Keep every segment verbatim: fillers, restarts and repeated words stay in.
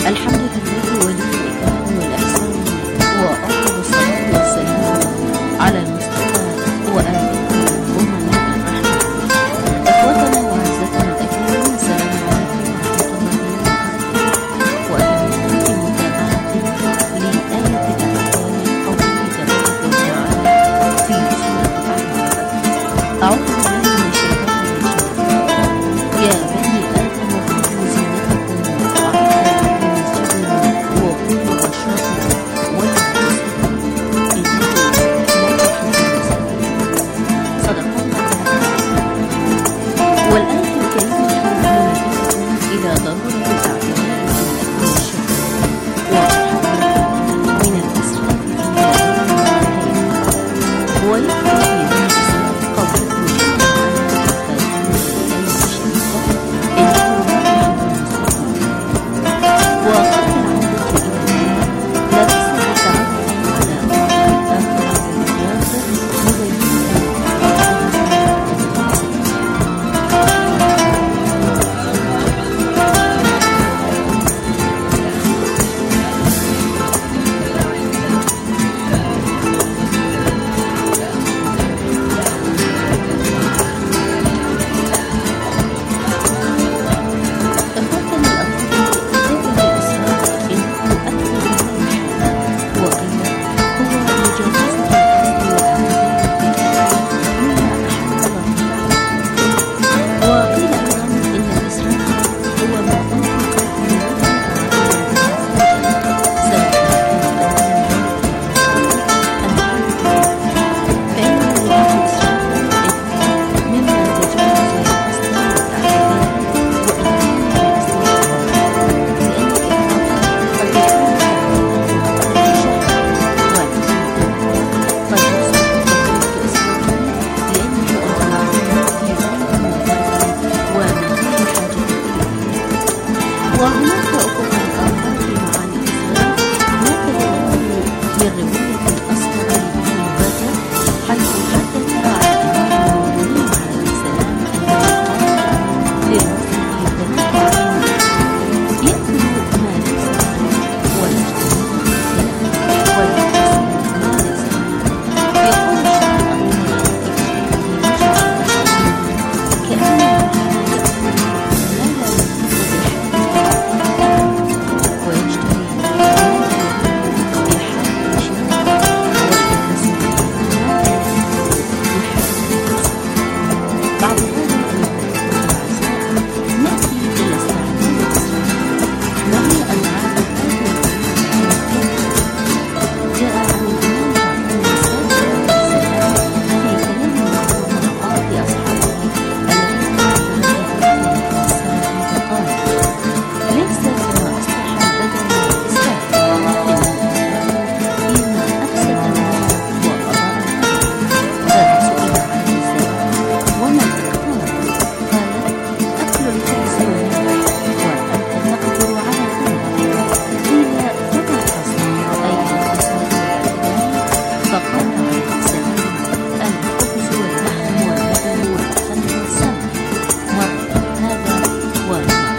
الحمد لله ولي الإكرام والإحسان، وأفضل الصلاة والسلام على المصطفى وآله ومنه الرحمة. إخوتنا وأعزتنا الأكرام، السلام عليكم ورحمة الله وبركاته، وأهلا في متابعة لآية الأحكام قوله تبارك وتعالى في سورة الأعراف. أعوذ بالله من الشيطان الرجيم. يا بني آدم خذوا زينتكم وعند كل مسجد وكلوا واشربوا ولا تسرفوا إنه لا يحب المسرفين. صدق الله العظيم. والآية الكريمة منبهة إلى ضرورة الاعتناء بالأكل والشرب والتحرر من الإسراف في الأمور والنهي، ويكفي في ذا الإسراف قوله جل وعلا في الآية الشريفة إنه لا يحب المسرفين. وقد العودة إلى الله لا بأس بالتعرف على بعض الآخر بالإضافة مبينة إخوتنا الأفاضل. ذكر الإسراف إنه أكثر ما يحب، وقيل هو مجاوزة الحد وأخذ بالأكل مما أحل الله، وقيل أيضا إن الإسراف هو ما أنفق من سواء كان فإن الإسراف مما تجاوز القصد والاعتدال وإنكار الاستغفار، لأن الإفراط قد يكون سببا للشهوة، ولكنه قد يصبح كثرة إسرافه لأنه أطلعه في غاية المفرط ومنتهى الحاجة إليه. وهناك أفق آخر في معاني الإسراف ناقل له من رواية الأصفر بن نباتة، حيث حدث عن أمير المؤمنين عليه السلام أنه قال لرجل ذكي عين يأكل ما ليس له ويجتنب الزنا ويكتسب ما ليس له، يقول الشيخ أبو هريرة في مجمع البحرين كأن الله يأكل ما لا يليق بالحال ويجتنب ما لا يليق بالحال شيئا ويكتسب ما لا يليق بالحال. بعد هذا الأعزاء نأتي إلى استعمال الإسراف، وهي أنواع الآية جاء عن الإمام جعفر الصادق عليه السلام في كلامه وطبقات أصحابه الذين كانوا في السلف فقال: ليس ما أصلح البدن والإسراف، إنما الإسراف فيما أفسد المال وأضر الأهل. فسئل عن الزكاة وما الزكاة؟ قال: أكل الخبز واللحم، وأنت تقدر على ذلك. قيل: فما القصد؟ أي القسمة والاعتدال؟ فقال عليه السلام: الخبز واللحم واللبن والخل والسمن. مرة هذا ومرة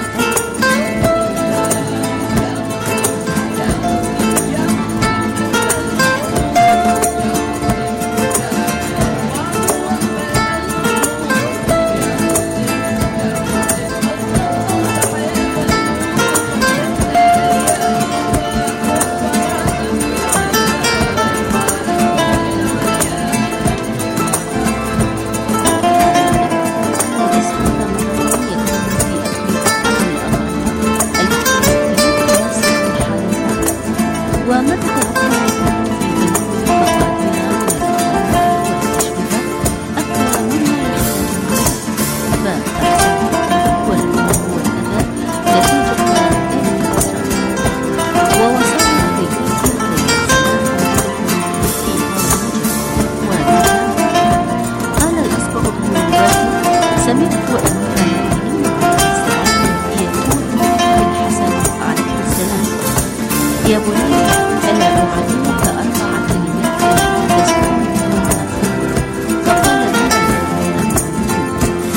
يا بني ألا أعلمك أربع كلمات تسكن منها. فقال: ماذا؟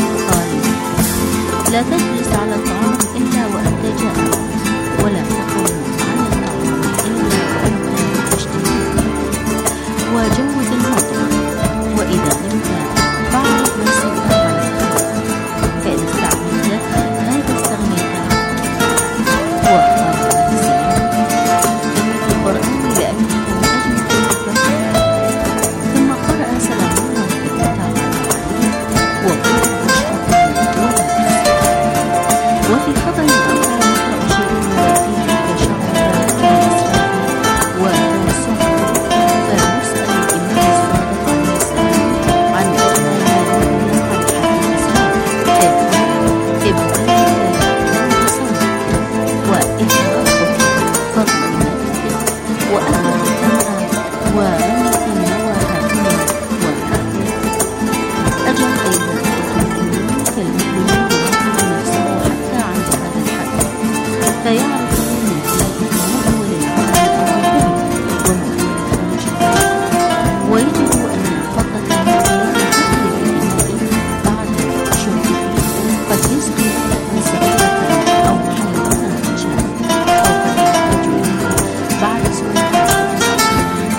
قال: لا تجلس على الطعام إلا وأنت جائع، ولا تقم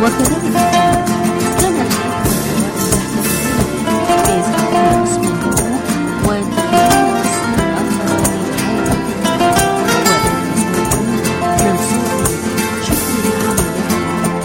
وكذلك كان الحاكم الدوائي يحتفلون اسما له ويتخذون اسما آخر لحياته من صور شكر نعم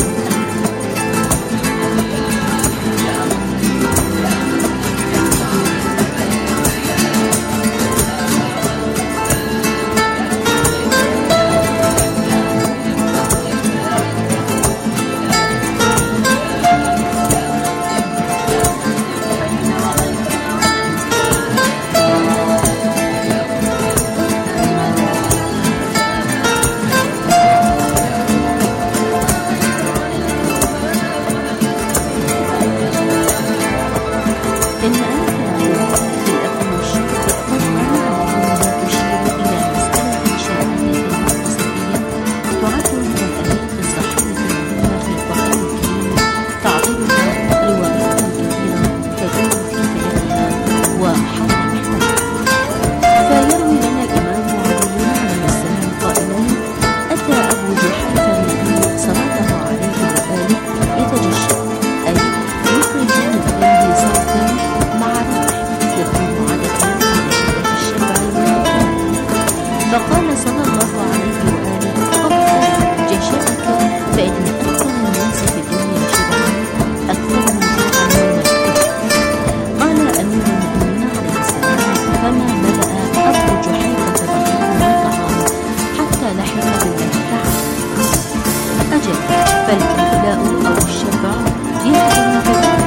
إن آية في الأقوى الشرط تطلع على تشير إلى مسألة شرعية فلسفية تعد من الآيات الصحية المهمة في القرآن الكريم تعتبرها روايات كثيرة تدور في بيانها وحول محتواها. فيروي لنا الإمام علي عليه السلام قائلا: أتى أبو جحيفة النبي صلى الله عليه وآله يتجشى، أي يخرج من فمه صوتا مع ريح يكون عادة على شدة الشبع والبكاء. فقال صلى الله عليه وآله: أبقى جشعك، فإن أكثر الناس في الدنيا شبعا أكثرهم جوعا يوم القيامة. قال أمير المؤمنين عليه السلام: فما بدأ أبو جحيفة بطنه طعام حتى لحق بالله تعالى. أجل، فالإملاء أو الشبع يأتي من الرزق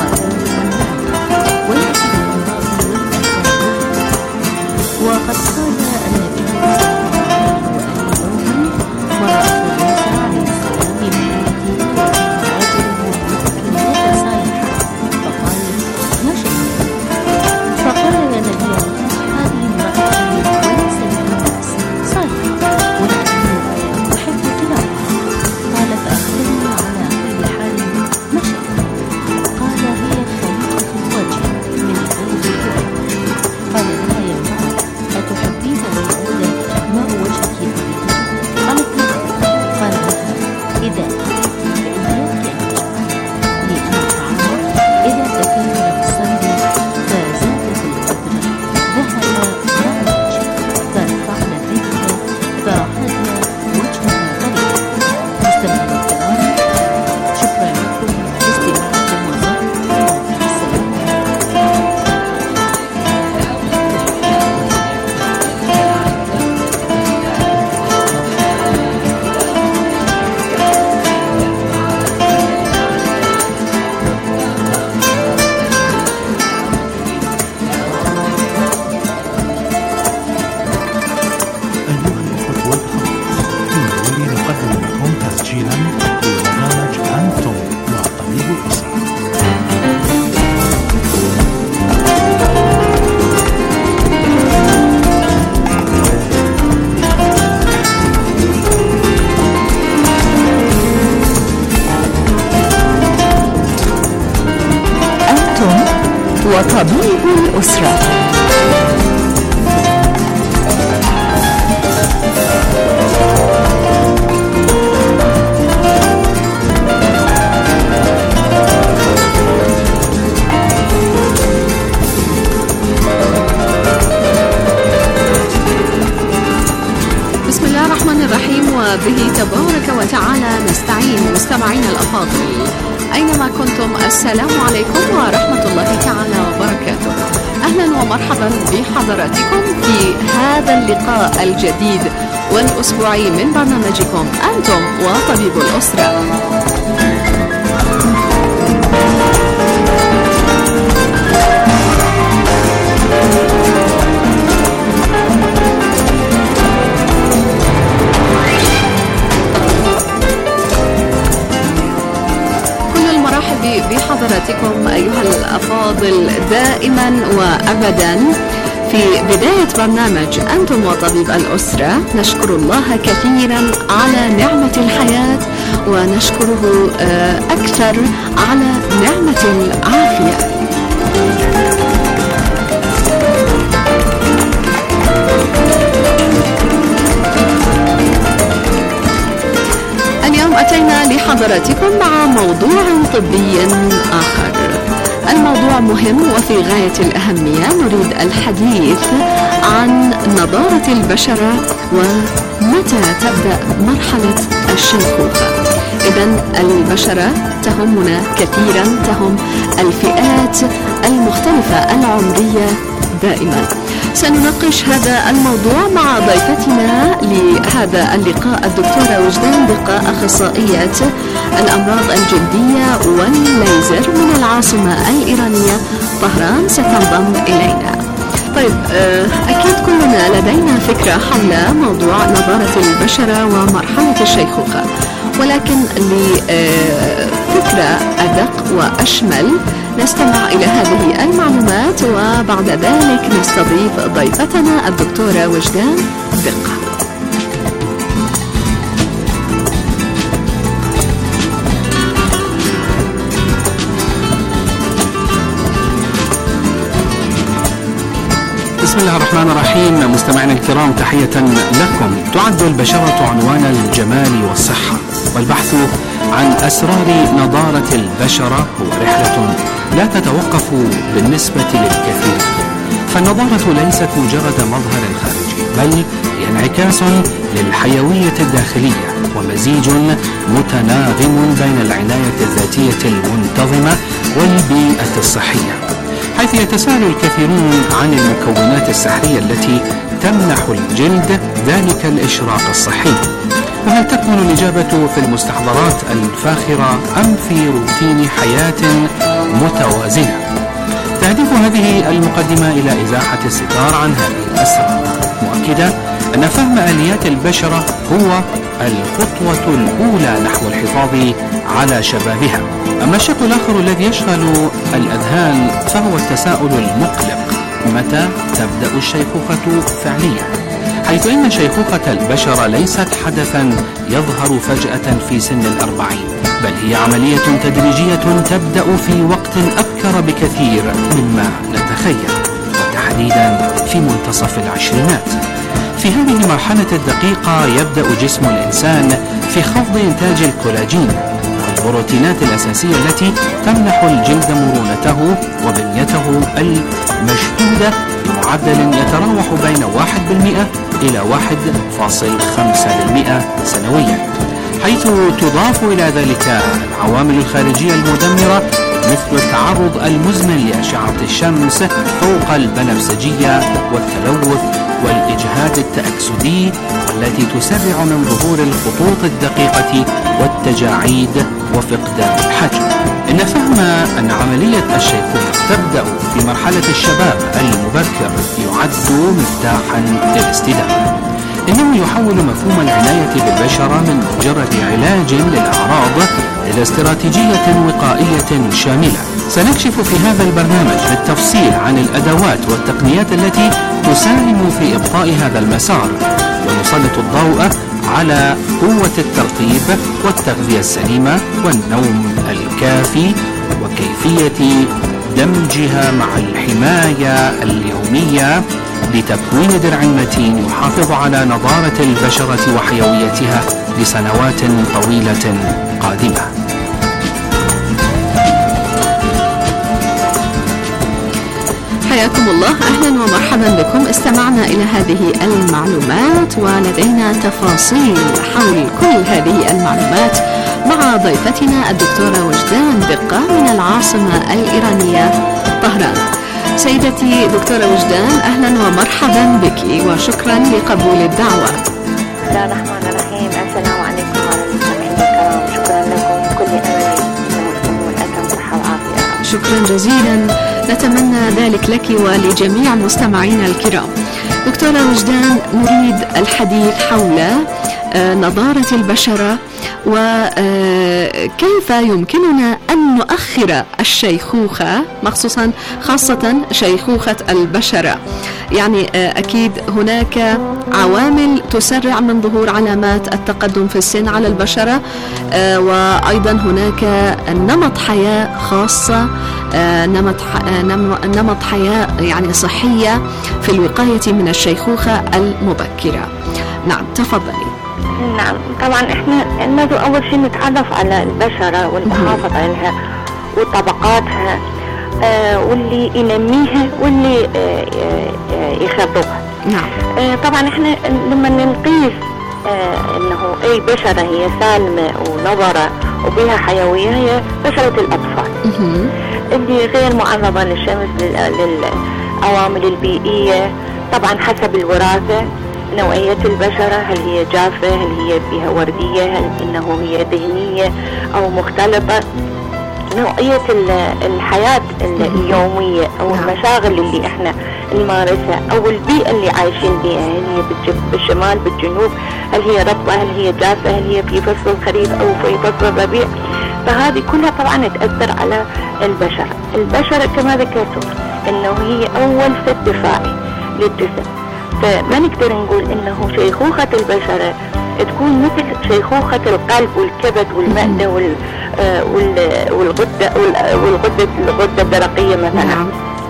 والنعم ويأتي من الباطل والفساد. وقد قال النبي صلى الله عليه وآله يوما: مرأة موسى عليه السلام بمحيطه وفيه رجل مملوك يد صالحة، فقال: ما شأنك؟ فقال: يا نبي الله، هذه امرأتي وليس لها بأس، صالحة ولكني أحب اتباعها. قال: فأخبرني على كل حال ما شأنك؟ قال: هي خليقة الوجه من غير الكبر. قال: لا يا امرأة، أتحبين أن يعود ماء وجهك أبدا؟ قالت: نعم. قال: إذا أتيت فإن يكفي أن تجوع، لأن الطعام إذا تكلم بالصيد فزاد في القدر ذهب ماء الوجه، فرفعنا الذكر فأخذنا وجهها غريبا. مستمعينا الكرام، شكرا لكم لاستماعكم وصحبكم. السلام أيها الأخوة والأخوات، في الليل نقدم لكم تسجيلا لبرنامج أنتم وطبيب الأسرة. أنتم وطبيب الأسرة. بسم الله الرحمن الرحيم، وبه تبارك وتعالى نستعين. مستمعينا الأفاضل أينما كنتم، السلام عليكم ورحمة الله تعالى وبركاته. أهلا ومرحبا بحضراتكم في هذا اللقاء الجديد والأسبوعي من برنامجكم أنتم وطبيب الأسرة. بحضراتكم أيها الأفاضل دائما وأبدا. في بداية برنامج أنتم وطبيب الأسرة نشكر الله كثيرا على نعمة الحياة، ونشكره أكثر على نعمة العافية. اليوم أتينا لحضراتكم مع موضوع طبي آخر. الموضوع مهم وفي غاية الأهمية. نريد الحديث عن نضارة البشرة ومتى تبدأ مرحلة الشيخوخة. إذن البشرة تهمنا كثيرا، تهم الفئات المختلفة العمرية دائما. سنناقش هذا الموضوع مع ضيفتنا لهذا اللقاء الدكتورة وجدان دقة، أخصائية الأمراض الجلدية والليزر من العاصمة الإيرانية طهران، ستنضم إلينا. طيب، أكيد كلنا لدينا فكرة حول موضوع نضارة البشرة ومرحلة الشيخوخة، ولكن لفكرة أدق وأشمل نستمع إلى هذه المعلومات، وبعد ذلك نستضيف ضيفتنا الدكتورة وجدان دقة. بسم الله الرحمن الرحيم. مستمعينا الكرام، تحية لكم. تعد البشرة عنوان الجمال والصحة، والبحث عن أسرار نضارة البشرة هو رحلة لا تتوقف بالنسبة للكثير. فالنضارة ليست مجرد مظهر خارجي، بل انعكاس للحيوية الداخلية ومزيج متناغم بين العناية الذاتية المنتظمة والبيئة الصحية، حيث يتساءل الكثيرون عن المكونات السحرية التي تمنح الجلد ذلك الإشراق الصحي. وهل تكمن الإجابة في المستحضرات الفاخرة أم في روتين حياة متوازنة؟ تهدف هذه المقدمة إلى إزاحة الستار عن هذه الأسرار، مؤكدة أن فهم آليات البشرة هو الخطوة الأولى نحو الحفاظ على شبابها. أما الشق الآخر الذي يشغل الأذهان فهو التساؤل المقلق: متى تبدأ الشيخوخة فعليا؟ حيث إن شيخوخة البشرة ليست حدثا يظهر فجأة في سن الأربعين، بل هي عملية تدريجية تبدأ في وقت أبكر بكثير مما نتخيل، وتحديدا في منتصف العشرينات. في هذه المرحلة الدقيقة يبدأ جسم الإنسان في خفض إنتاج الكولاجين والبروتينات الأساسية التي تمنح الجلد مرونته وبنيته المشدودة بمعدل يتراوح بين واحد بالمئة إلى واحد فاصل خمسة بالمئة سنويا، حيث تضاف إلى ذلك العوامل الخارجية المدمرة مثل التعرض المزمن لأشعة الشمس فوق البنفسجية والتلوث والإجهاد التأكسدي، والتي تسرع من ظهور الخطوط الدقيقة والتجاعيد وفقدان الحجم. إن فهم أن عملية الشيخوخة تبدأ في مرحلة الشباب المبكر يعد مفتاحا للاستدامة. إنه يحول مفهوم العناية بالبشرة من مجرد علاج للأعراض إلى استراتيجية وقائية شاملة. سنكشف في هذا البرنامج بالتفصيل عن الأدوات والتقنيات التي تساهم في إبطاء هذا المسار، ونسلط الضوء على قوة الترطيب والتغذية السليمة والنوم الكافي، وكيفية دمجها مع الحماية اليومية لتكوين درع متين يحافظ على نضارة البشرة وحيويتها لسنوات طويلة قادمة. حياكم الله، أهلا ومرحبا بكم. استمعنا إلى هذه المعلومات ولدينا تفاصيل حول كل هذه المعلومات مع ضيفتنا الدكتورة وجدان دقة من العاصمة الإيرانية طهران. سيدتي دكتورة وجدان، أهلا ومرحبا بك وشكرا لقبول الدعوة. بسم الله الرحمن الرحيم. السلام عليكم ورحمة الله وبركاته. شكرا لكم، كل أمل تكونوا الأتم صحة وعافية. شكرا جزيلا، نتمنى ذلك لك ولجميع مستمعينا الكرام. دكتورة وجدان، نريد الحديث حول نضارة البشرة وكيف يمكننا أن نؤخر الشيخوخة، مخصوصا خاصة شيخوخة البشرة. يعني أكيد هناك عوامل تسرع من ظهور علامات التقدم في السن على البشرة، وأيضا هناك نمط حياة خاصة، نمط نمط حياة يعني صحية في الوقاية من الشيخوخة المبكرة. نعم، تفضلي. نعم طبعا احنا لازم اول شيء نتعرف على البشرة والمحافظة لها وطبقاتها آه واللي ينميها واللي آه آه يخبطها. نعم. آه طبعا احنا لما نقيس آه انه اي بشرة هي سالمة ونظرة وبها حيوية هي بشرة الاطفال اللي غير معرضة للشمس للعوامل البيئية، طبعا حسب الوراثة نوعية البشرة، هل هي جافة، هل هي بها وردية، هل انه هي دهنية او مختلطة، نوعية الحياة اليومية او المشاغل اللي احنا نمارسها او البيئة اللي عايشين بها، هل هي بالشمال بالجنوب، هل هي رطبة، هل هي جافة، هل هي في فصل الخريف او في فصل الربيع. فهذه كلها طبعا تأثر على البشرة. البشرة كما ذكرت انه هي اول سد دفاعي للجسم، فما نقدر نقول انه شيخوخة البشرة تكون مثل شيخوخة القلب والكبد والمعدة وال والغدة والغدة الغدة الدرقية مثلا،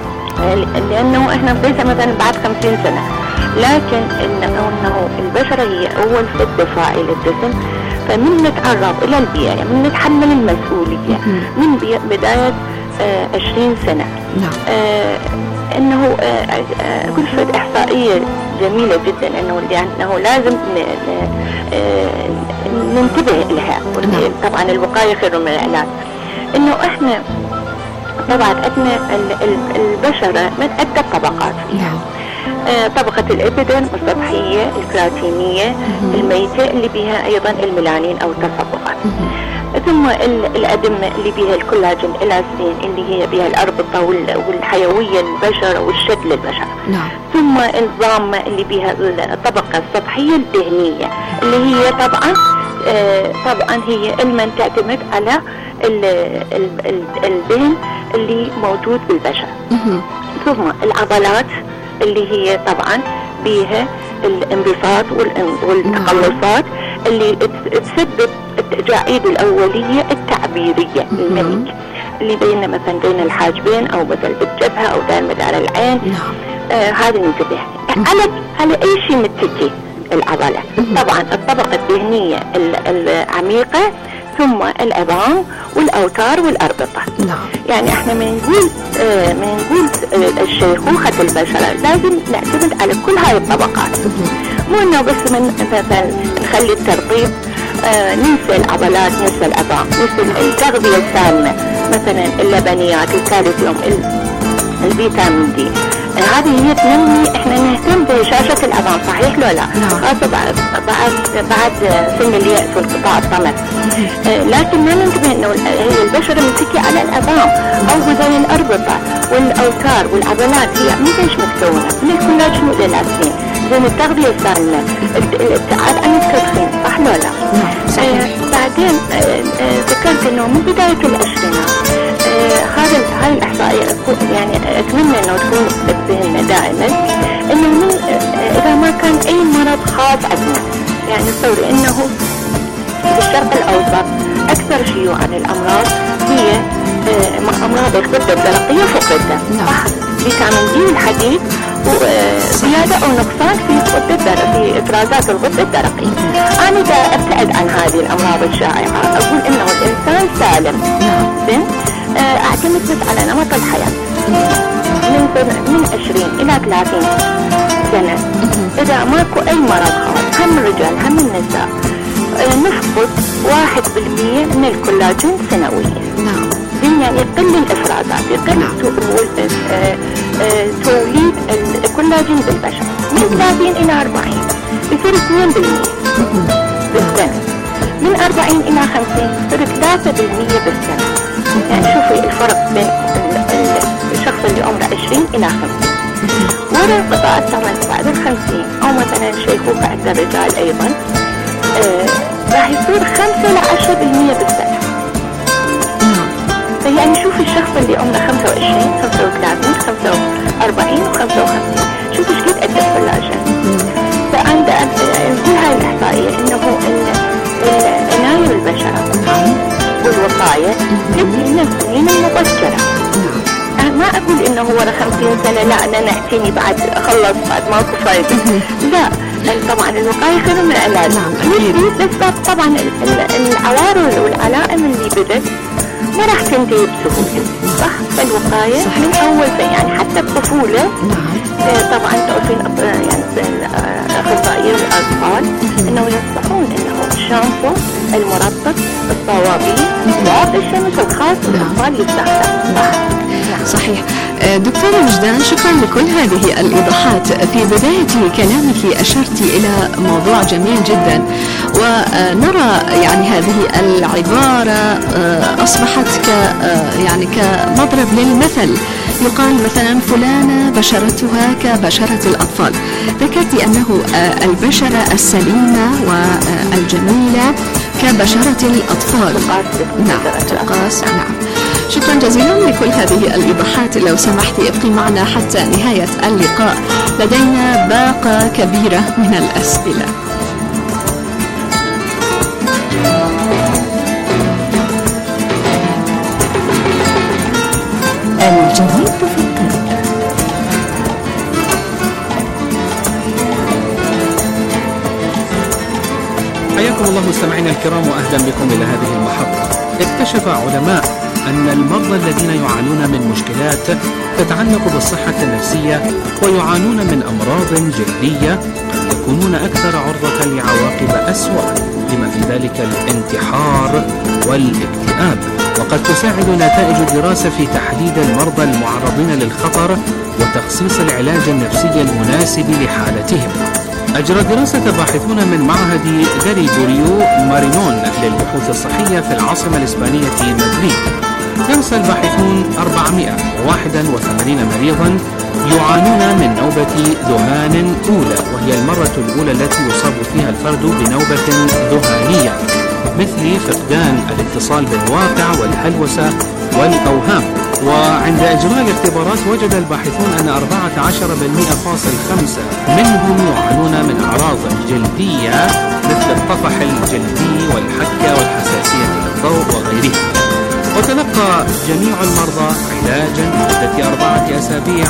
لانه احنا بنقيسها مثلا بعد خمسين سنة، لكن انه البشرة هي اول سد دفاعي للجسم. فمن نتعرض الى البيئة يعني من نتحمل المسؤولية من بداية آه عشرين سنة. نعم. آه انه آه كل شوية احصائية جميلة جدا انه انه لازم آه ننتبه لها. نعم. طبعا الوقاية خير من العلاج. انه احنا طبعا عندنا البشرة من عدة طبقات فيها. نعم. آه طبقة الإبيدرم السطحية الكراتينية الميتة اللي بها أيضا الميلانين أو التصبغات، ثم الأدمة اللي بها الكولاجين الألاسين اللي هي بها الأربطة والحيوية للبشرة والشد للبشرة. نعم. ثم الضامة اللي بها الطبقة السطحية الدهنية اللي هي طبعا آه طبعا هي المن تعتمد على الدهن اللي موجود بالبشرة. ثم العضلات اللي هي طبعا بيها الانبساط والتقلصات اللي تسبب التجاعيد الأولية التعبيرية الملك اللي بين مثلا بين الحاجبين أو مثلا بالجبهة أو دائما على العين. آه هذا ننتبه على على أي شيء متجه العضلة. طبعا الطبقة الدهنية العميقة ثم العظام والأوتار والأربطة. نعم. يعني احنا من نقول اه من نقول اه الشيخوخة البشرة لازم نعتمد على كل هاي الطبقات، مو انه بس من مثلا نخلي الترطيب اه ننسى العضلات ننسى العظام ننسى التغذية السامة مثلا اللبنيات الكالسيوم الفيتامين دي. هذه هي تنمي احنا نهتم بهشاشة العظام صحيح لو لا؟ خاصة بعد بعد بعد سن اليأس والقطاع الطمث. اه لكن ما ننتبه انه هي البشرة متكية على العظام او زي الاربطة والاوتار والعضلات هي من ايش متكونة؟ من الكولاجين والالاسين، زين التغذية السامة، الابتعاد عن التدخين صح لو لا؟ اه بعدين اه اه ذكرت انه من بداية العشرينات هذا هاي الإحصائية يعني أتمنى إنه تكون بذهننا دائما إنه من إذا ما كان أي مرض خاص عندنا، يعني تصوري إنه في الشرق الأوسط أكثر شيوعا الأمراض هي أمراض الغدة الدرقية فوق الدم، صح؟ فيتامين دي والحديد وزيادة أو نقصان في الغدة الدرقية في إفرازات الغدة الدرقية. أنا دا أبتعد عن هذه الأمراض الشائعة، أقول إنه الإنسان سالم. زين؟ اعتمد بس على نمط الحياة من من عشرين الى ثلاثين سنة. اذا ماكو اي مرض خاص هم الرجال هم النساء نفقد واحد بالمية من الكولاجين سنويا. نعم. يعني يقل الافرازات يقل توليد الكولاجين بالبشر من ثلاثين الى اربعين يصير اثنين بالمية بالسنة، من اربعين الى خمسين يصير ثلاثة بالمية بالسنة. يعني شوفي الفرق بين الشخص اللي عمره عشرين إلى خمسين. ورا قطاع الطمث بعد الخمسين أو مثلا شيخوخة عند الرجال أيضا آه راح يصير خمسة إلى عشرة بالمية بالسنة. فيعني شوفي الشخص اللي عمره خمسة وعشرين خمسة وثلاثين خمسة وأربعين وخمسة وخمسين شوفي ايش قد أدى الكولاجين. فعند كل هاي الإحصائية إنه العناية بالبشرة والوقاية تبني من السنين المبكرة. أنا ما أقول إنه ورا خمسين سنة لا أنا نعتني بعد أخلص بعد ما أكو فايدة، لا طبعا الوقاية خير من العلاج. نعم أكيد. لأسباب طبعا العوارض والعلائم اللي بدت ما راح تنتهي بسهولة، صح؟ فالوقاية صح. من أول يعني حتى الطفولة. نعم. طبعا تعرفين يعني أخصائيين الأطفال إنه ينصحون إنه الشامبو المرطب الصوابين وعود الشمس الخاص بالأطفال يستخدم. صحيح. دكتورة وجدان، شكرا لكل هذه الإيضاحات. في بداية كلامك أشرت إلى موضوع جميل جدا، ونرى يعني هذه العبارة أصبحت ك يعني كمضرب للمثل. يقال مثلا فلانة بشرتها كبشرة الأطفال. ذكرت أنه البشرة السليمة والجميلة كبشرة الأطفال. نعم تقاس. نعم. شكرا جزيلا لكل هذه الإيضاحات. لو سمحتي ابقي معنا حتى نهاية اللقاء، لدينا باقة كبيرة من الأسئلة. الجديد في الطب. حياكم الله مستمعينا الكرام وأهلا بكم إلى هذه المحطة. اكتشف علماء أن المرضى الذين يعانون من مشكلات تتعلق بالصحة النفسية ويعانون من أمراض جلدية قد يكونون أكثر عرضة لعواقب أسوأ، لما في ذلك الانتحار والاكتئاب. وقد تساعد نتائج الدراسة في تحديد المرضى المعرضين للخطر وتخصيص العلاج النفسي المناسب لحالتهم. أجرى دراسة باحثون من معهد غريغوريو مارينون للبحوث الصحية في العاصمة الإسبانية مدريد. درس الباحثون أربعمائة وواحد وثمانين مريضا يعانون من نوبة ذهان أولى، وهي المرة الأولى التي يصاب فيها الفرد بنوبة ذهانية، مثل فقدان الاتصال بالواقع والهلوسة والأوهام. وعند إجراء الاختبارات وجد الباحثون أن أربعة عشر بالمئة فاصل خمسة منهم يعانون من أعراض جلدية مثل الطفح الجلدي والحكة والحساسية للضوء وغيرها. وتلقى جميع المرضى علاجا لمدة أربعة أسابيع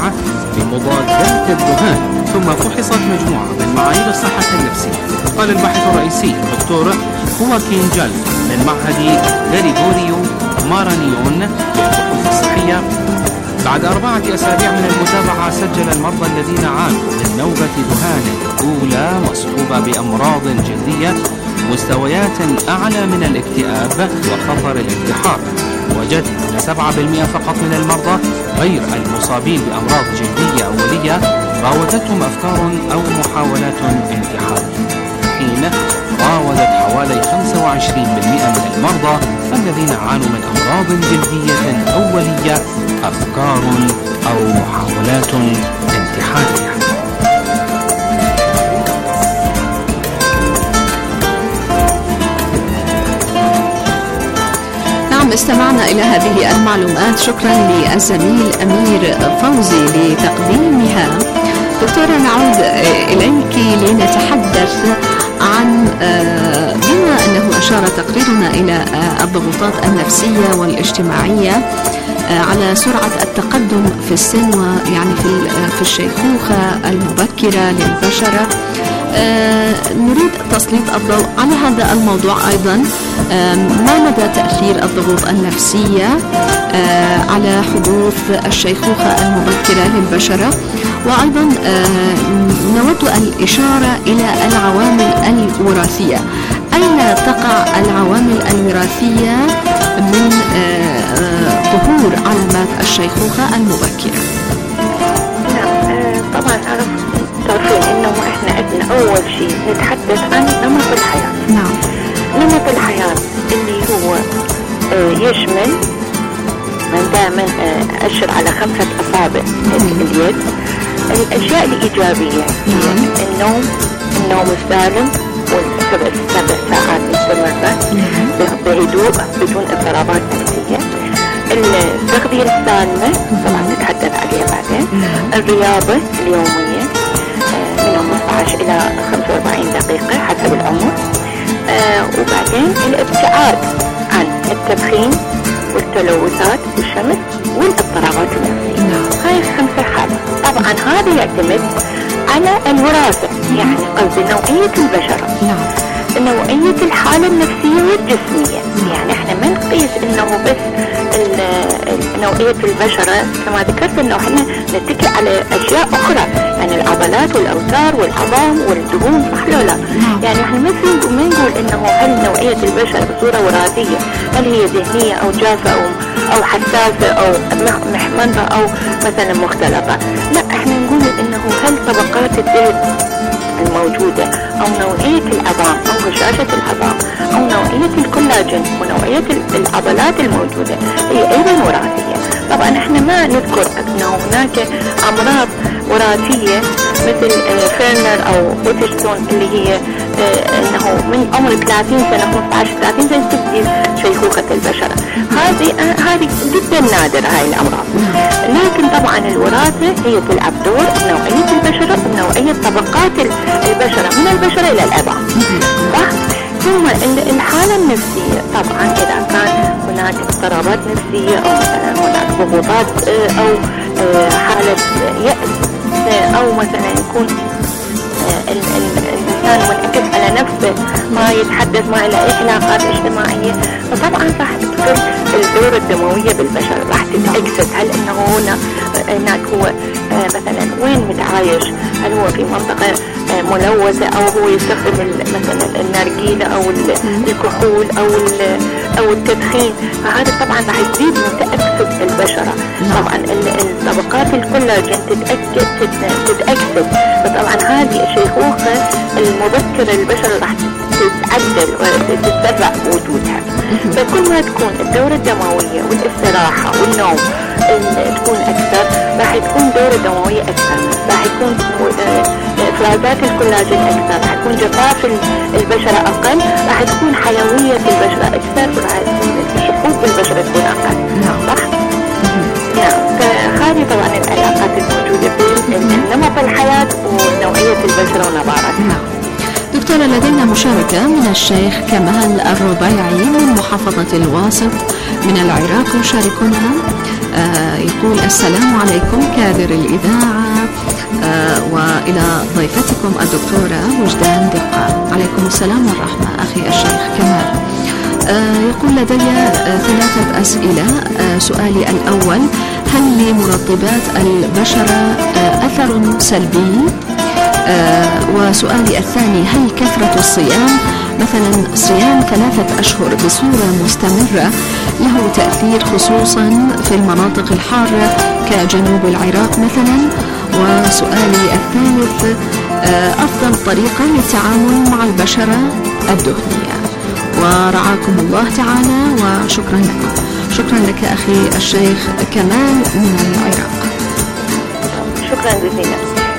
بمضادات الذهان، ثم فحصت مجموعة من معايير الصحة النفسية. قال الباحث الرئيسي دكتور خواكين جالف من معهد غريغوريو مارانيون للبحوث الصحية: بعد أربعة أسابيع من المتابعة سجل المرضى الذين عانوا من نوبة ذهان أولى مصحوبة بأمراض جلدية مستويات أعلى من الاكتئاب وخطر الانتحار. وجد أن سبعة بالمئة فقط من المرضى غير المصابين بأمراض جلدية أولية راودتهم أفكار أو محاولات انتحارية، حين راودت حوالي خمسة وعشرين بالمئة من المرضى الذين عانوا من أمراض جلدية أولية أفكار أو محاولات انتحارية. استمعنا إلى هذه المعلومات. شكرا للزميل أمير فوزي لتقديمها. دكتورة، نعود إليك لنتحدث عن بما أنه أشار تقريرنا إلى الضغوطات النفسية والاجتماعية على سرعة التقدم في السن ويعني في في الشيخوخة المبكرة للبشرة. آه نريد تسليط الضوء على هذا الموضوع أيضا. آه ما مدى تأثير الضغوط النفسية آه على حدوث الشيخوخة المبكرة للبشرة؟ وأيضا آه نود الإشارة إلى العوامل الوراثية. أين تقع العوامل الوراثية من آه آه ظهور علامات الشيخوخة المبكرة؟ نعم آه طبعا أعرف تعرفين انه احنا عندنا اول شيء نتحدث عن نمط الحياة. نعم. نمط الحياة اللي هو آه يشمل من دائما آه اشر على خمسة اصابع اليد. الاشياء الايجابية هي النوم، النوم السالم والسبع سبع ساعات مستمرة بهدوء بدون اضطرابات نفسية. التغذية السالمة طبعا نتحدث عليها بعدين. الرياضة اليومية من خمسة عشر إلى خمسة وأربعين دقيقة حسب العمر. آه وبعدين الابتعاد عن التدخين والتلوثات والشمس والاضطرابات النفسية. هاي خمسة حالات. طبعا هذا يعتمد على الوراثة، يعني قصدي نوعية البشرة، نعم، نوعية الحالة النفسية والجسمية. يعني احنا ما نقيس انه بس نوعية البشرة، كما ذكرت انه احنا نتكي على اشياء اخرى، يعني العضلات والاوتار والعظام والدهون، صح ولا لا؟ يعني احنا ما ما نقول انه هل نوعية البشر بصورة وراثية، هل هي ذهنية او جافة او او حساسة او محمنة او مثلا مختلطة. لا، احنا نقول انه هل طبقات الدهن الموجودة أو نوعية العظام أو هشاشة العظام أو نوعية الكولاجين ونوعية العضلات الموجودة هي أيضا وراثية. طبعا احنا ما نذكر أنه هناك أمراض وراثية مثل فيرنر أو بوتشتون اللي هي أنه من عمر ثلاثين سنة خمسة عشر ثلاثين سنة تبدي شيخوخة البشرة. هذه هذه جدا نادرة هاي الأمراض، لكن طبعا الوراثة هي تلعب دور نوعية البشرة ونوعية طبقات البشرة من البشرة إلى العظام، صح؟ ثم الحالة النفسية، طبعا إذا كان هناك اضطرابات نفسية أو مثلا هناك ضغوطات أو حالة يأس أو مثلا يكون الإنسان منعكس على نفسه، ما يتحدث، ما له أي علاقات اجتماعية، فطبعا راح تدخل الدورة الدموية بالبشر، راح تتعكس. هل إنه هنا هناك هو مثلا وين متعايش؟ هل هو في منطقة ملوثة أو هو يستخدم مثلا النرجيلة أو الكحول أو أو التدخين؟ فهذا طبعا راح يزيد من تأكسد البشرة. طبعا الطبقات الكولاجين تتأكد تتأكسد، فطبعا هذه الشيخوخة المبكرة للبشرة راح تتعدل وتتسرع وجودها. فكل ما تكون الدورة الدموية والاستراحة والنوم تكون أكثر، راح تكون دورة دموية أكثر، راح يكون إفرازات الكولاجين أكثر، راح يكون جفاف البشرة أقل، راح تكون حيوية البشرة أكثر، وراح تكون شحوب البشرة تكون أقل. صح؟ نعم. فهذه طبعا العلاقات الموجودة بين نمط الحياة ونوعية البشرة ونضارتها. نعم. دكتورة، لدينا مشاركة من الشيخ كمال الربيعي من محافظة الواسط من العراق يشاركونها. آه يقول: السلام عليكم كادر الإذاعة آه وإلى ضيفتكم الدكتورة وجدان دقة. عليكم السلام والرحمة أخي الشيخ كمال. آه يقول: لدي آه ثلاثة أسئلة. آه سؤالي الأول: هل لمرطبات البشرة آه أثر سلبي؟ آه وسؤالي الثاني: هل كثرة الصيام، مثلا صيام ثلاثة أشهر بصورة مستمرة، له تأثير خصوصا في المناطق الحارة كجنوب العراق مثلا؟ وسؤالي الثالث: آه أفضل طريقة للتعامل مع البشرة الدهنية. ورعاكم الله تعالى وشكرا لكم. شكرا لك أخي الشيخ كمال من العراق. شكرا جزيلا.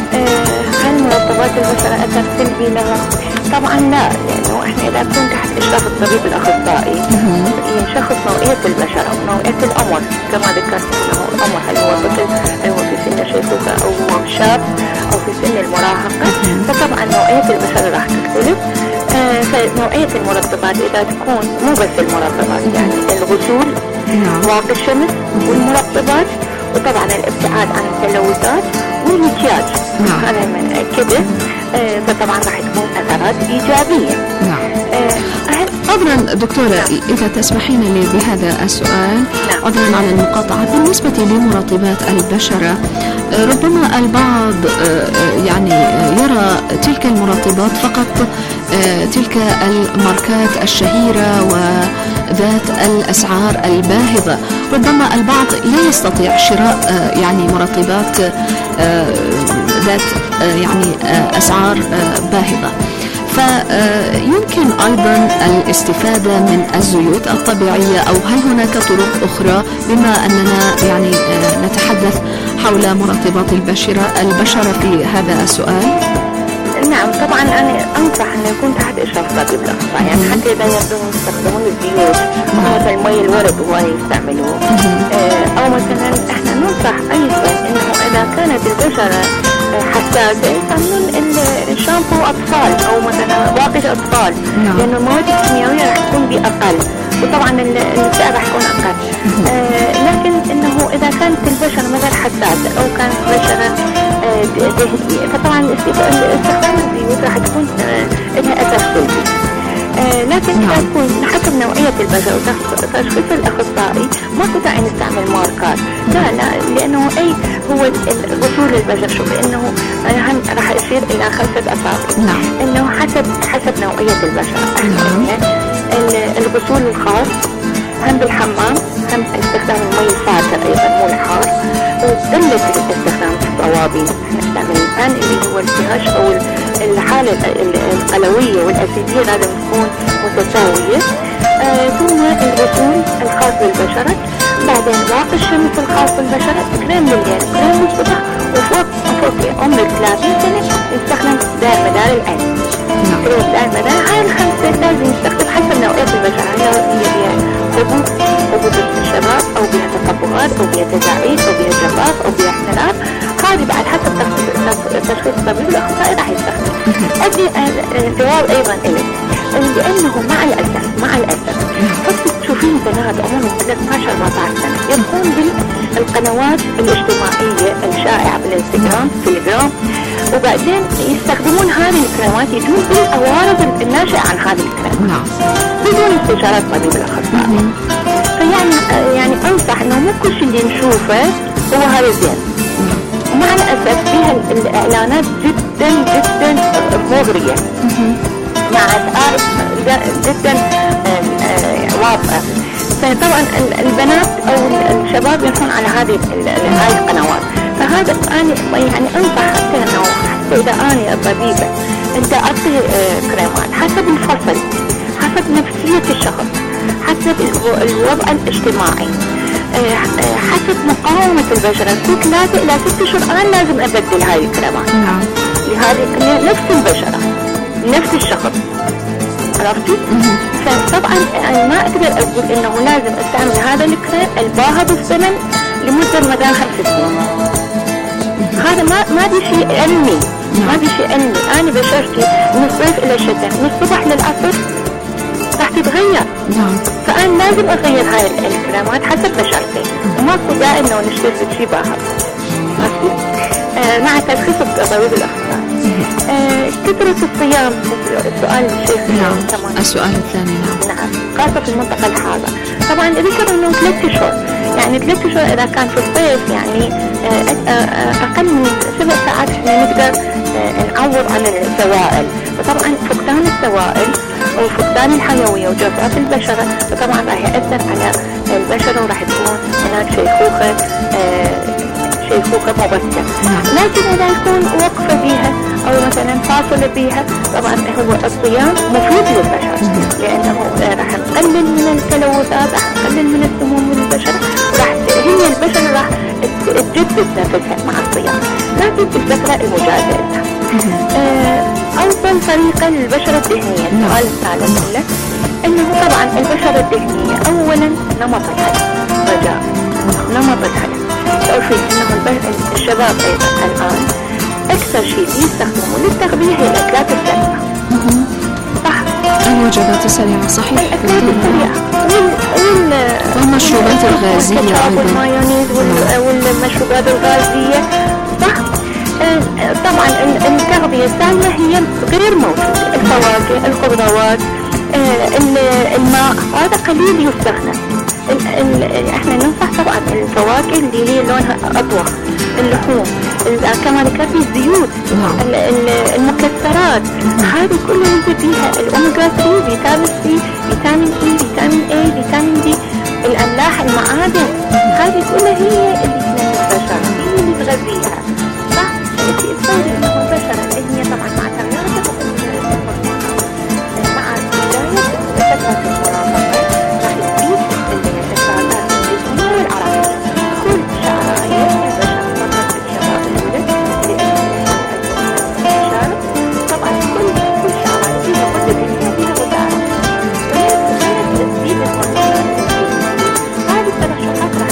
هل مرطبات البشرة أثر سلبي لها؟ طبعا لا، لأنه احنا إذا كنت تحت إشراف الطبيب الأخصائي ينشخص نوعية البشرة ونوعية العمر، كما ذكرت أنه العمر هل هو طفل، هل هو في سن الشيخوخة أو هو شاب أو في سن المراهقة، فطبعا نوعية البشرة راح تختلف. آه فنوعية المرطبات إذا تكون مو بس المرطبات، يعني الغسول، واقي الشمس والمرطبات، وطبعا الابتعاد عن التلوثات والمكياج، هذا من كده. آه فطبعا راح تكون اثارات ايجابيه. نعم. عذرا دكتورة، إذا تسمحين لي بهذا السؤال، عذرا على المقاطعة. بالنسبة لمرطبات البشرة، ربما البعض يعني يرى تلك المرطبات فقط تلك الماركات الشهيرة وذات الأسعار الباهظة. ربما البعض لا يستطيع شراء يعني مرطبات ذات يعني أسعار باهظة، فيمكن أيضا الاستفادة من الزيوت الطبيعية، أو هل هناك طرق أخرى، بما أننا يعني نتحدث حول مرطبات البشرة البشرة في هذا السؤال؟ نعم، طبعا أنا أنصح أن يكون تحت إشراف طبيب الأخصائي، يعني حتى إذا يقدرون يستخدمون الزيوت مثل مي الورد هو يستعملوه، أو مثلا إحنا ننصح أيضا إنه إذا كانت البشرة حساسة يستعملون الشامبو أطفال أو مثلا واقي أطفال، لأن المواد الكيميائية راح تكون بأقل، وطبعا السعر راح يكون أقل. آه لكن إنه إذا كانت البشرة مثلا حساسة أو كانت بشرة آه دهنية. فطبعا استخدام الزيوت راح تكون لها أثر سلبي. آه لكن نعم. تكون حسب نوعية البشرة وتشخيص الأخصائي ماكو داعي نستعمل ماركات. لا لا لأنه أي هو غسول البشرة شوف إنه أهم راح يصير إلى خمسة أسابيع. نعم. إنه حسب حسب نوعية البشرة. نعم. الغسول الخاص هم بالحمام هم استخدام المي الفاتر أيضا مو الحار وقلة استخدام الصوابين. نستعمل الآن اللي هو البي اتش أو الحالة القلوية والأسيدية لازم تكون متساوية. آه ثم الغسول الخاص بالبشرة بعدين واقي الشمس الخاص بالبشرة كريم بالليل كريم بالصبح وفوق فوق عمر ثلاثين سنة يستخدم دائم مدار العين. كريم دائم مدار هاي الخمسة لازم يستخدم حسب نوعية البشرة. هي بها حبوب حبوب الشباب أو بها تصبغات أو بها تجاعيد أو بها جفاف أو بها احتراق. هذه بعد حسب تشخيص الطبيب الأخصائي راح يستخدم. أدي الجواب أيضا إلي لأنه مع الأسف مع الأسف قد تشوفين بنات عمرهم ثلاثة عشر أربعة عشر سنة يبقون بالقنوات الاجتماعية الشائعة بالانستغرام تليجرام وبعدين يستخدمون هذه الكريمات يدون بالعوارض الناشئة عن هذه الكريمات بدون استشارة طبيب الأخصائي. فيعني يعني أنصح إنه مو كل شيء اللي نشوفه هو هذا زين. مع الأسف فيها الإعلانات جدا جدا مغرية مع أسعار جدا واضحة. فطبعا البنات أو الشباب يروحون على هذه هاي القنوات. فهذا أنا يعني أنصح حتى إنه حتى إذا أنا طبيبة أنت أعطي كريمات حسب الفصل حسب نفسية الشخص حسب الوضع الاجتماعي حسب مقاومة البشرة. كل ثلاثة إلى ست شهور أنا لازم أبدل هاي الكريمات. نعم. لهذه نفس البشرة نفس الشخص عرفتي؟ فطبعا أنا ما أقدر أقول إنه لازم أستعمل هذا الكريم الباهظ بالثمن لمدة مدار خمس سنين. هذا ما ما دي شيء علمي ما دي شيء علمي. أنا بشرتي من الصيف إلى الشتاء من الصبح للعصر راح تتغير. نعم. فأنا لازم أغير هاي الكريمات حسب بشرتي وماكو داعي إنه نشتري شيء باهظ. آه مع تشخيص الطبيب الأخصائي. آه كثرة الصيام السؤال الشيخ. نعم. السؤال الثاني. نعم. نعم خاصة في المنطقة الحارة. طبعا ذكر إنه ثلاث شهور يعني ثلاث شهور إذا كان في الصيف يعني آه آه أقل من سبع ساعات إحنا نقدر آه نعوض عن السوائل. وطبعا فقدان السوائل وفقدان الحيوية وجفاف البشرة وطبعا راح يأثر على البشرة وراح تكون هناك شيخوخة آه شيخوخة مبكرة. لكن إذا يكون وقفة بيها أو مثلا فاصلة بيها طبعا هو الصيام مفيد للبشرة لأنه راح نقلل من التلوثات راح نقلل من السموم من البشرة راح هي البشرة راح تجدد نفسها مع الصيام. لكن في الفترة المجازة آه أفضل طريقة للبشرة الدهنية السؤال الثالث لك إنه طبعا البشرة الدهنية أولا نمط الحياة رجاء نمط الحياة. تعرفين إنه الشباب أيضا الآن أكثر شيء يستخدموا للتغذية هي الأكلات السريعة. صح. الوجبات السريعة صحيح. الأكلات السريعة وال والمشروبات الغازية أيضا. والمايونيز والمشروبات الغازية. صح. طبعا التغذية السامة هي غير موجودة. الفواكه الخضروات الماء هذا قليل يستخدم. احنا ننصح طبعا الفواكه اللي هي لونها اطوخ اللحوم كما ذكرت الزيوت المكسرات هذه كلها يوجد فيها الاوميجا ثلاثة فيتامين سي فيتامين اي فيتامين اي فيتامين دي الاملاح المعادن هذه كلها هي اللي تنمي البشرة هي اللي تغذيها. صح. انت تصوري انه البشرة اللي هي طبعا مع تغيرات مع بداية فترة المراهقة راح تزيد الافرازات الجسمية والعرقية. كل شعراية البشرة فترة الشباب الأولى لأنه طبعا كل كل شعراية فيها غدة دهنية فيها غدة عرقية وهي تزيد الهرمونات هذه الترشحات راح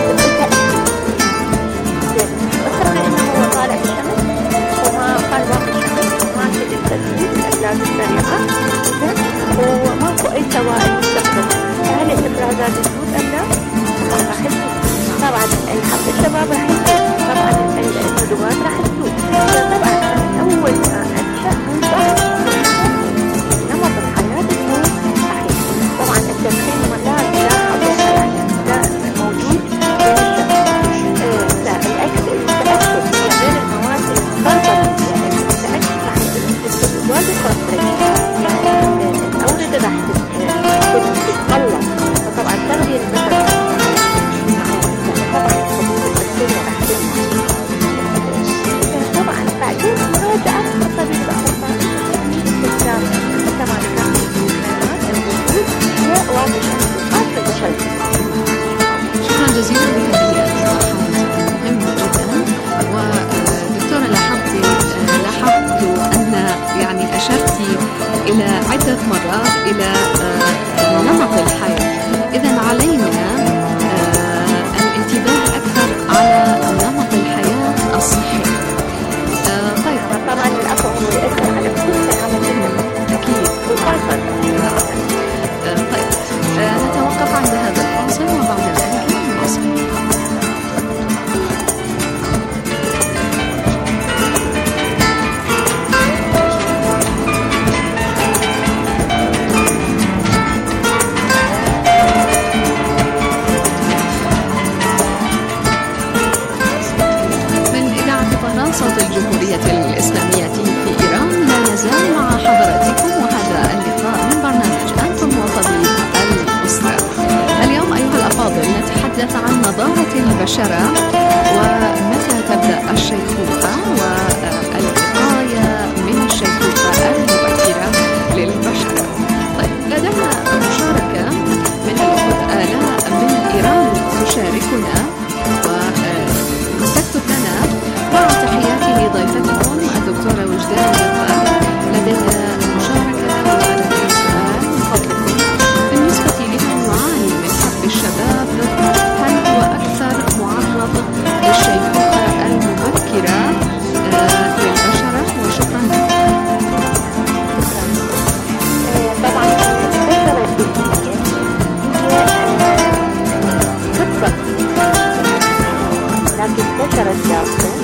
تتأثر إنه هو طالع الشمس وما قال واقع الشمس وما كده التسويق الأكلات السريعة وماكو أي سوائل تستخدم. فهل الإفرازات تزود أم لا؟ طبعا راح تزود. طبعا الحب الشباب راح يزود. طبعا الندوات راح تزود. نمط الحياة. إذن علينا آه الانتباه أكثر على نمط الحياة الصحي. آه طيب طبعا الأكل هو يأثر على كل عمل أكيد وخاصة. آه طيب آه نتوقف عند هذا الفاصل وبعد ذلك نواصل. صوت الجمهورية الإسلامية في إيران، لا نزال مع حضراتكم وهذا اللقاء من برنامج أنتم وطبيب الأسرة. اليوم أيها الأفاضل نتحدث عن نضارة البشرة ومتى تبدأ الشيخوخة والوقاية من الشيخوخة المبكرة للبشرة. طيب لدينا مشاركة من الأخت آلاء من إيران تشاركنا وتكتب لنا: مع تحياتي لضيفتكم الدكتورة وجدان يطار، لدينا مشاركة ولدينا سؤال من فضلكم. بالنسبة لمن يعاني من حب الشباب، هل هو أكثر معرض للشيخوخة المبكرة للبشرة؟ وشكرا لكم. طبعا البشرة الذهنية هي تطبق، لكن البشرة الجافة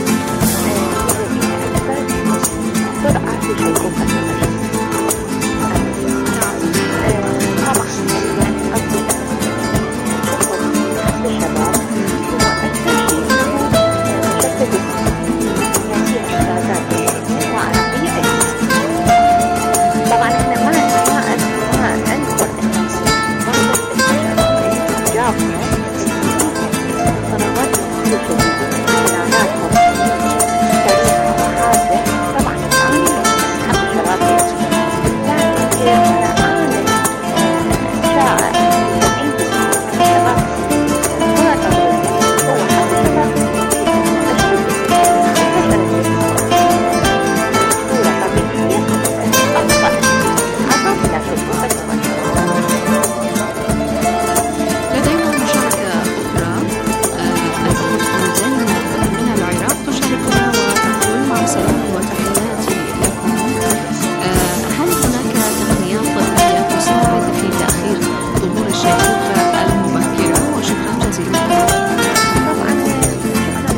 سرعة في شيخوخة البشر. طبعا يعني قصدي حب الشباب هو أكثر شيء مشتت يعني إحساسات وعرقية. طبعا احنا ما ما ما ننكر إنه مرض البشر الجافة صنوات شديدة مناعات مبكرة سريعة وحادة. طبعا تعاني حب الشباب، لكن أنا أعلم شائع سبعين بالمئة من الشباب ما تقول هو حب الشباب مشكلة البشر بصورة طبيعية أفضل أضاف إلى شيخوخة البشر. لدينا مشاركة أخرى الأخت زينب من العراق تشاركنا وتقول: مع سلامي وتحياتي لكم، هل هناك تقنيات طبية تساعد في تأخير ظهور الشيخوخة المبكرة؟ وشكرا جزيلا. طبعا شكرا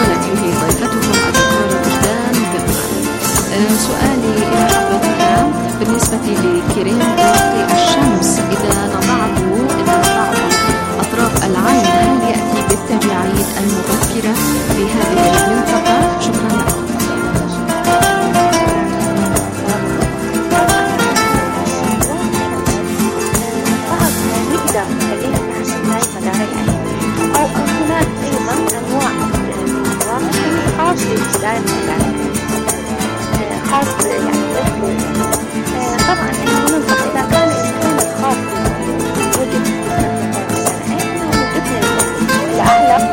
سؤالي إلى حضرتك بالنسبة لكريم واقي الشمس إذا نضعه إذا نضعه أطراف العين هل يأتي بالتجاعيد المبكرة في هذه المنطقة؟ شكرا لكم. أو هناك أيضا أنواع خاص بالبداية خاص يعني طبعا ننصح إذا كان الإنسان الخاص وجد الأعلى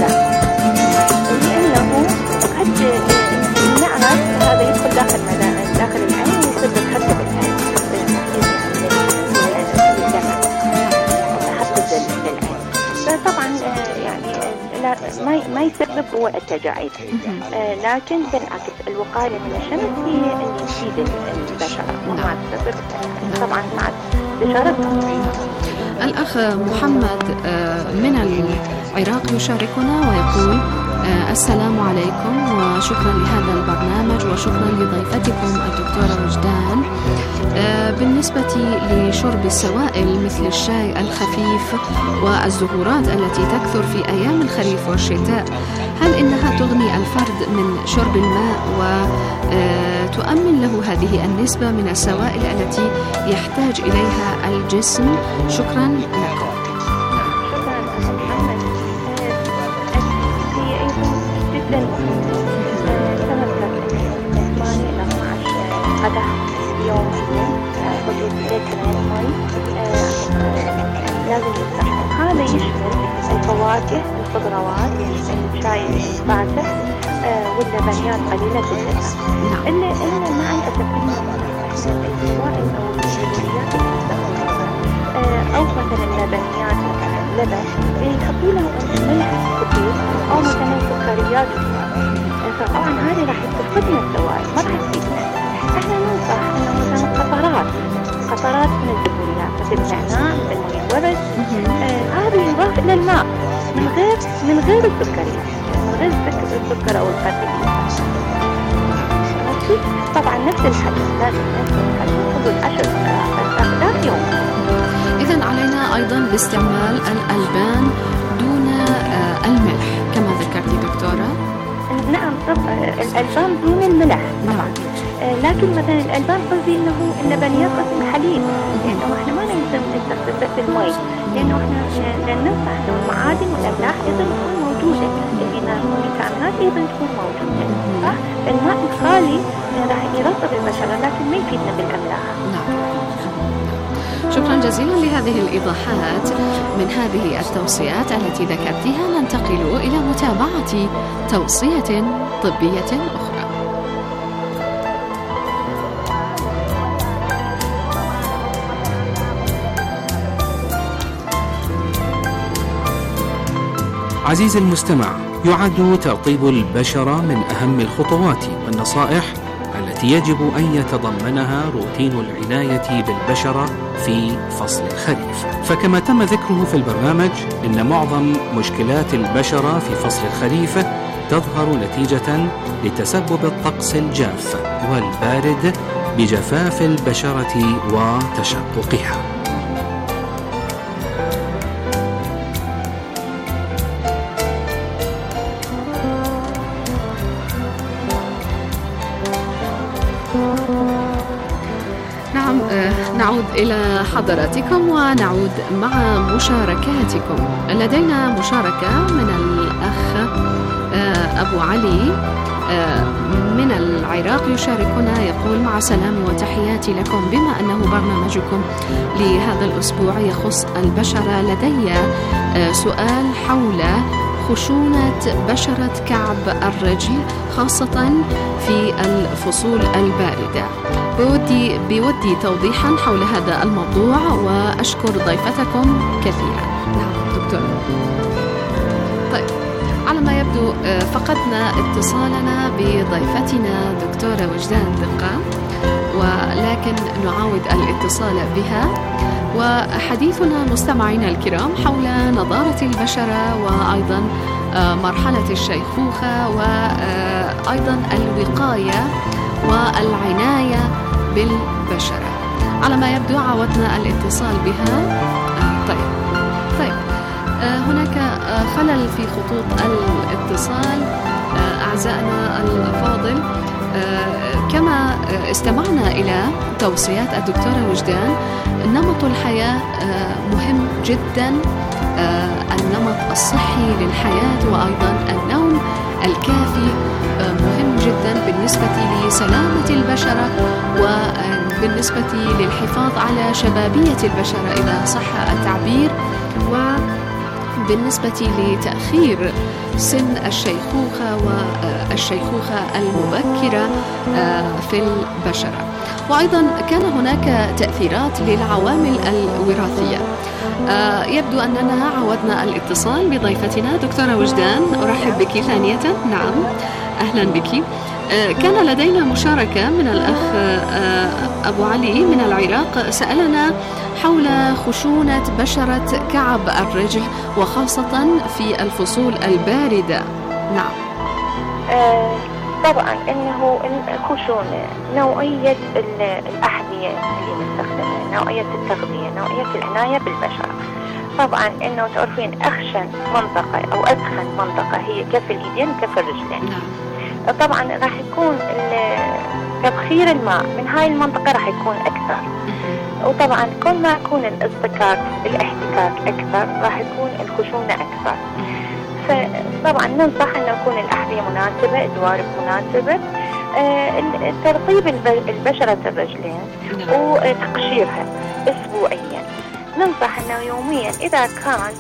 لأنه قد نعرف هذا يدخل داخل داخل العين ويسبب حتى بالعين طبعا يعني لا ما ما يسبب هو التجاعيد، لكن بالعكس الوقاية من الشمس هي اللي تفيد البشرة وما تسبب طبعا مع بشرتهم. الأخ محمد من العراق يشاركنا ويقول السلام عليكم وشكرا لهذا البرنامج وشكرا لضيفتكم الدكتورة وجدان. بالنسبة لشرب السوائل مثل الشاي الخفيف والزهورات التي تكثر في أيام الخريف والشتاء هل إنها تغني الفرد من شرب الماء وتؤمن له هذه النسبة من السوائل التي يحتاج إليها الجسم؟ شكرا لكم. قدح يوميا حدود لتر من المي لازم يستحمل. هذا يشمل الفواكه الخضروات الشاي الفاتح واللبنيات قليلة الدسم. إلا إلا مع الأسف السوائل أو الحلويات أو مثلا اللبنيات لبن يحطوا له ملح كثير أو مثلا سكريات. طبعا هذه راح تفقدنا السوائل ما راح تفيدنا. احنا ننصح انه مثلا قطرات قطرات من الزهوريات مثل النعناع مثل الورد هذا يضاف الى الماء من غير من غير السكريات من غير السكر او الكافيين. طبعا نفس الحجم لازم نفس الحجم حدود عشر أقدار يوم. اذا علينا ايضا باستعمال الالبان دون الملح كما ذكرتي دكتورة. نعم طبعا الالبان دون الملح طبعا. لكن مثلا الألبان قصدي إنه اللبنيات قصدي الحليب لأنه إحنا ما نقدر نستخدم بس المي لأنه إحنا ننصح إنه المعادن والأملاح أيضا تكون موجودة الفيتامينات أيضا تكون موجودة صح؟ الماء الخالي راح يرطب البشرة لكن ما يفيدنا بالأملاح. نعم. شكرا جزيلا لهذه الإيضاحات. من هذه التوصيات التي ذكرتها ننتقل إلى متابعة توصية طبية أخرى. عزيزي المستمع، يعد ترطيب البشرة من أهم الخطوات والنصائح التي يجب أن يتضمنها روتين العناية بالبشرة في فصل الخريف. فكما تم ذكره في البرنامج إن معظم مشكلات البشرة في فصل الخريف تظهر نتيجة لتسبب الطقس الجاف والبارد بجفاف البشرة وتشققها. نعم، نعود إلى حضراتكم ونعود مع مشاركاتكم. لدينا مشاركة من الأخ أبو علي من العراق يشاركنا يقول: مع السلامة وتحياتي لكم، بما أنه برنامجكم لهذا الأسبوع يخص البشرة، لدي سؤال حول خشونة بشرة كعب الرجل خاصة في الفصول الباردة. بودي, بودي توضيحا حول هذا الموضوع وأشكر ضيفتكم كثيرا. نعم دكتور. طيب، على ما يبدو فقدنا اتصالنا بضيفتنا دكتورة وجدان دقة، ولكن نعاود الاتصال بها. وحديثنا مستمعينا الكرام حول نضارة البشرة وأيضا مرحلة الشيخوخة وأيضا الوقاية والعناية بالبشرة. على ما يبدو عودنا الاتصال بها. آه طيب طيب آه هناك آه خلل في خطوط الاتصال آه أعزائنا الأفاضل. آه كما آه استمعنا إلى توصيات الدكتورة وجدان، نمط الحياة آه مهم جدا، آه النمط الصحي للحياة وأيضا النوم الكافي آه مهم جدا بالنسبة لسلامة البشرة وبالنسبة للحفاظ على شبابية البشرة إذا صح التعبير، وبالنسبة لتأخير سن الشيخوخة والشيخوخة المبكرة في البشرة. وأيضا كان هناك تأثيرات للعوامل الوراثية. يبدو أننا عودنا الاتصال بضيفتنا دكتورة وجدان. أرحب بك ثانية. نعم، أهلا بك. كان لدينا مشاركة من الأخ أبو علي من العراق، سألنا حول خشونة بشرة كعب الرجل وخاصة في الفصول الباردة. نعم. آه طبعا انه الخشونة، نوعية الأحذية اللي مستخدمة، نوعية التغذية، نوعية العناية بالبشرة. طبعا انه تعرفين اخشن منطقة او ادخن منطقة هي كف الايدين وكف الرجلين. نعم. طبعا راح يكون تبخير الماء من هاي المنطقة راح يكون اكثر، وطبعا كل ما يكون الاصطكاك الاحتكاك اكثر راح يكون الخشونة اكثر. فطبعا ننصح انه يكون الاحذية مناسبة، الدوارب مناسبة، آه ترطيب البشرة الرجلين وتقشيرها اسبوعيا. ننصح انه يوميا اذا كان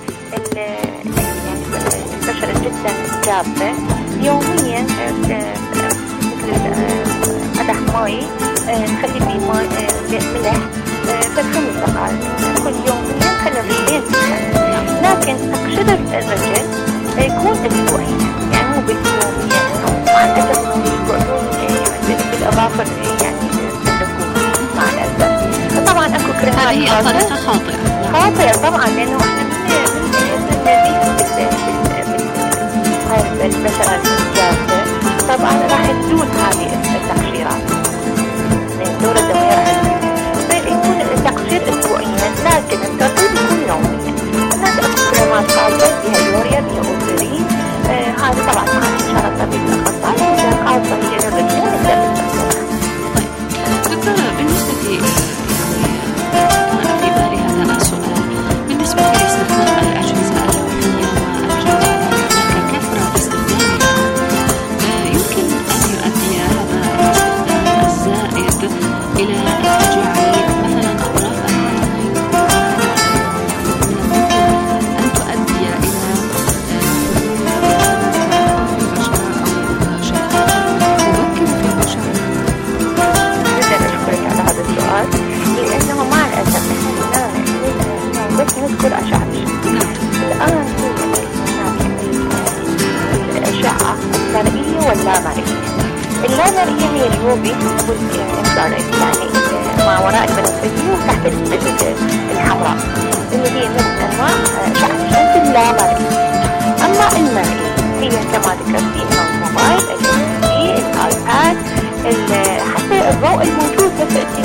البشرة جدا جافة يوميا مثل قدح ماء نخلي فيه ماء ملح تدخل دقائق كل يوميا، خلي الرجلين فيها. لكن تقشير الرجل يكون اسبوعيا، يعني مو باليوميا. مع الاسف يقعدون بالاظافر يعني يسلكون مع الاسف. طبعا اكو كريمات هذه طريقة خاطئة خاطئة طبعا، لانه احنا من هاي البشرة الجافة طبعا راح تزول هذه التقشيرات من دورة الدموية، راح فيكون التقشير اسبوعيا، لكن الترطيب يكون يوميا. الناس اكو كريمات خاصة فيها يوريا، فيها اوزرين، آه هذا طبعا مع استشارة طبيب الاخصائي خاصة هي للرجال نقدر نستخدمها. طيب دكتورة، بالنسبة لي في بالي هذا السؤال، بالنسبة لاستخدام الأجهزة اللوحية والجوال كثرة استخدامها يمكن أن يؤدي هذا الاستخدام الزائد إلى جعل مثلا أطراف العينين أن تؤدي إلى لأنه مع الأسف إحنا بس نذكر أشعة الآن الأشعة المرئية واللامرئية. اللامرئية هي اليوبي والإنفراريد، يعني ما وراء البنفسجية وتحت الحمراء، اللي هي من أنواع أشعة الشمس اللامرئية. أما المرئية هي كما ذكرتي الموبايل، التلفزيون، الآيباد، حتى الضوء الموجود في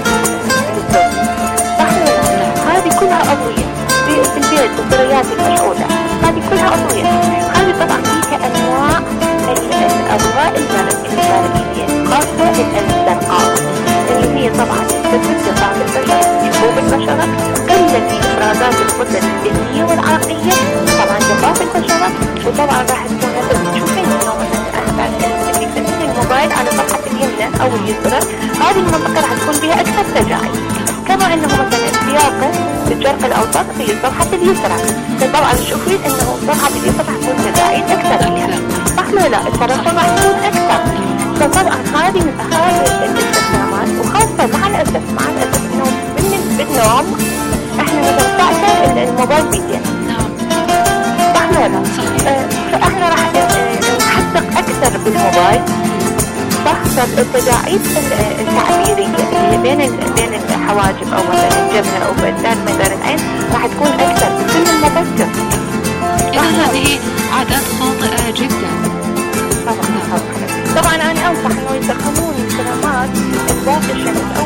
هذه كلها أضوية في البيت، البطاريات المشعولة هذه كلها أضوية. هذه طبعا فيها أنواع الأضواء المرئية خاصة الزرقاء، اللي هي طبعا تسبب ضعف البشرة، شحوب البشرة، قلة في إفرازات الغدة الدهنية والعرقية، طبعا جفاف البشرة. وطبعا راح تكون مثلا تشوفين إنه مثلا أحسن اللي تسمين الموبايل على صفحة اليمنى أو اليسرى، هذه المنطقة راح تكون بها أكثر تجاعيد. كما انه مثلا السياقة في الشرق الاوسط في صفحة اليسرى، فطبعا تشوفين انه صفحة اليسرى راح تكون تجاعيد اكثر فيها، صح ولا لا؟ الترسم راح تكون اكثر. فطبعا هذه هذه الاستخدامات، وخاصة مع الاسف مع الاسف انه بالنوم احنا مثلا ساعتين الموبايل بيدينا، صح ولا لا؟ فاحنا راح نحقق اكثر بالموبايل، صح. التجاعيد التعبيرية اللي بين بين الحواجب أو مثلا الجبهة أو بين مدار العين راح تكون أكثر في سن المبكر. إذا هذه عادات خاطئة جدا. طبعا طبعا طبعا أنا أنصح إنه يستخدمون الكريمات ذات الشمس أو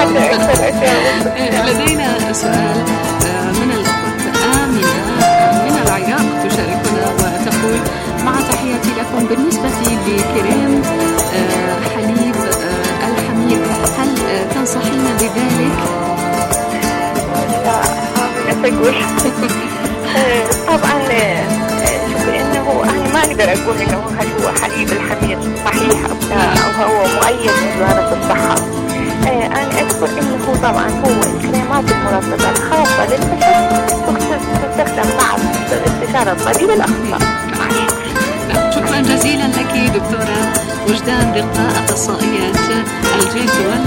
لدينا سؤال من الأخت آمنة من العراق تشاركنا وتقول: مع تحياتي لكم، بالنسبة لكريم حليب الحمير هل تنصحين بذلك؟ أقول طبعا شوفي انه انا ما اقدر اقول انه هل هو حليب الحمير صحيح او هو مؤيد من وزارة الصحة. انا اذكر انه طبعا هو الكريمات المرطبة الخاصة للبشر تستخدم مع استشارة طبيب الاخصائي. شكرا جزيلا لك دكتورة وجدان رقاء، اخصائية الجلد